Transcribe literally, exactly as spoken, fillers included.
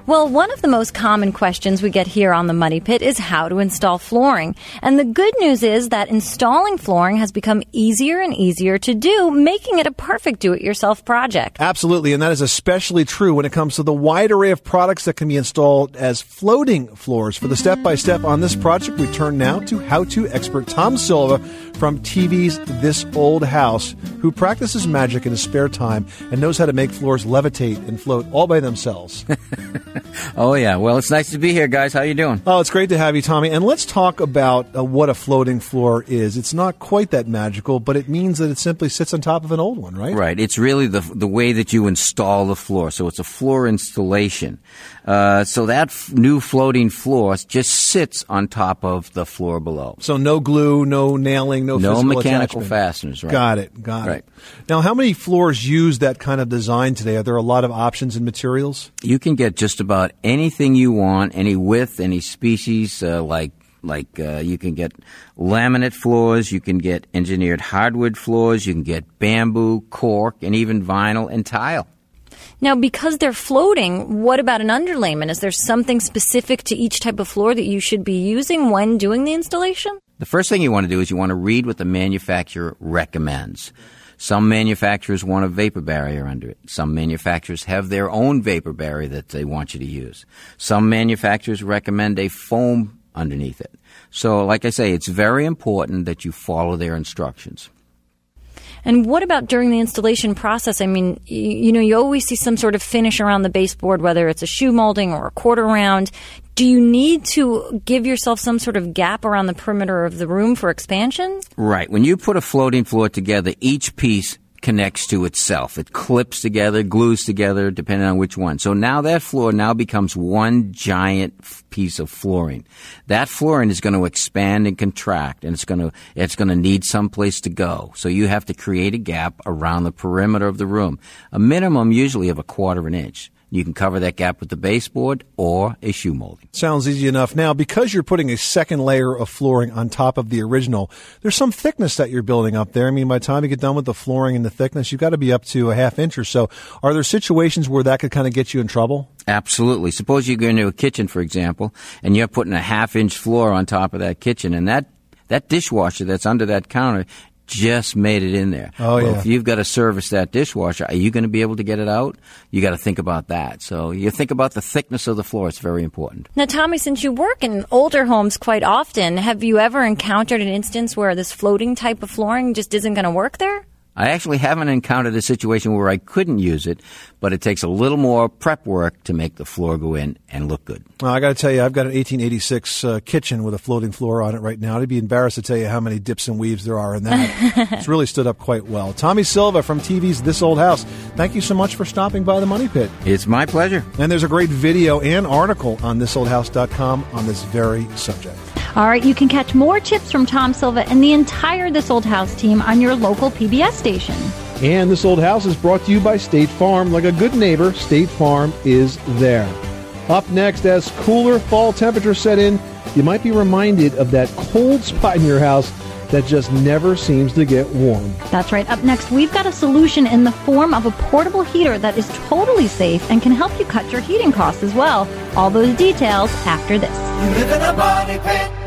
Well, one of the most common questions we get here on the Money Pit is how to install flooring. And the good news is that installing flooring has become easier and easier to do, making it a perfect do-it-yourself project. Absolutely, and that is especially true when it comes to the wide array of products that can be installed as floating floors. For the step-by-step on this project, we turn now to how-to expert Tom Silva from T V's This Old House, who practices magic in his spare time and knows how to make floors levitate and float all by themselves. Oh, yeah. Well, it's nice to be here, guys. How you doing? Oh, it's great to have you, Tommy. And let's talk about uh, what a floating floor is. It's not quite that magical, but it means that it simply sits on top of an old one, right? Right. It's really the the way that you install the floor. So it's a floor installation. Uh, so that f- new floating floor just sits on top of the floor below. So no glue, no nailing, no, no physical mechanical attachment. fasteners. Right. Got it. Got right. it. Now, how many floors use that kind of design today? Are there a lot of options and materials? You can get just about anything you want, any width, any species, uh, like Like uh, you can get laminate floors, you can get engineered hardwood floors, you can get bamboo, cork, and even vinyl and tile. Now, because they're floating, what about an underlayment? Is there something specific to each type of floor that you should be using when doing the installation? The first thing you want to do is you want to read what the manufacturer recommends. Some manufacturers want a vapor barrier under it. Some manufacturers have their own vapor barrier that they want you to use. Some manufacturers recommend a foam underneath it. So, like I say, it's very important that you follow their instructions. And what about during the installation process? I mean, you, you know, you always see some sort of finish around the baseboard, whether it's a shoe molding or a quarter round. Do you need to give yourself some sort of gap around the perimeter of the room for expansion? Right. When you put a floating floor together, each piece connects to itself. It clips together, glues together, depending on which one. So now that floor now becomes one giant f- piece of flooring. That flooring is going to expand and contract, and it's going to it's going to need some place to go. So you have to create a gap around the perimeter of the room, a minimum usually of a quarter of an inch. You can cover that gap with the baseboard or a shoe molding. Sounds easy enough. Now, because you're putting a second layer of flooring on top of the original, there's some thickness that you're building up there. I mean, by the time you get done with the flooring and the thickness, you've got to be up to a half inch or so. Are there situations where that could kind of get you in trouble? Absolutely. Suppose you go into a kitchen, for example, and you're putting a half-inch floor on top of that kitchen, and that, that dishwasher that's under that counter just made it in there. Oh, well, yeah. If you've got to service that dishwasher, are you going to be able to get it out? You got to think about that. So you think about the thickness of the floor. It's very important. Now, Tommy, since you work in older homes quite often, have you ever encountered an instance where this floating type of flooring just isn't going to work there? I actually haven't encountered a situation where I couldn't use it, but it takes a little more prep work to make the floor go in and look good. Well, I got to tell you, I've got an eighteen eighty-six uh, kitchen with a floating floor on it right now. I'd be embarrassed to tell you how many dips and weaves there are in that. It's really stood up quite well. Tommy Silva from T V's This Old House, thank you so much for stopping by the Money Pit. It's my pleasure. And there's a great video and article on this old house dot com on this very subject. All right, you can catch more tips from Tom Silva and the entire This Old House team on your local P B S station. And This Old House is brought to you by State Farm. Like a good neighbor, State Farm is there. Up next, as cooler fall temperatures set in, you might be reminded of that cold spot in your house that just never seems to get warm. That's right. Up next, we've got a solution in the form of a portable heater that is totally safe and can help you cut your heating costs as well. All those details after this. You live in a money pit.